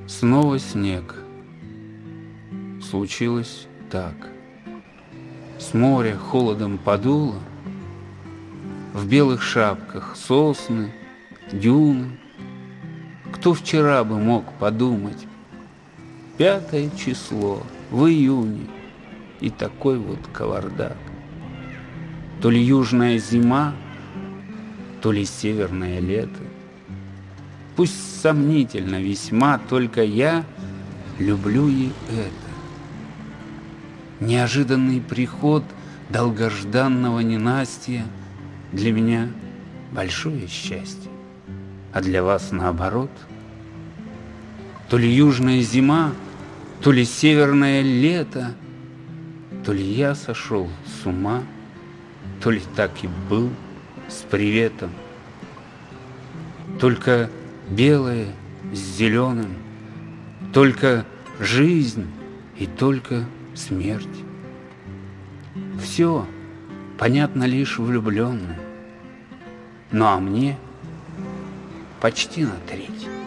Снова снег. Случилось так. С моря холодом подуло, в белых шапках сосны, дюны. Кто вчера бы мог подумать? 5 число, в июне, и такой вот кавардак. То ли южная зима, то ли северное лето. Пусть сомнительно весьма, только я люблю и это. Неожиданный приход долгожданного ненастья для меня большое счастье, а для вас наоборот. То ли южная зима, то ли северное лето, то ли я сошел с ума, то ли так и был с приветом. Только белое с зеленым, только жизнь и только смерть. Все понятно лишь влюбленным, ну а мне почти на треть.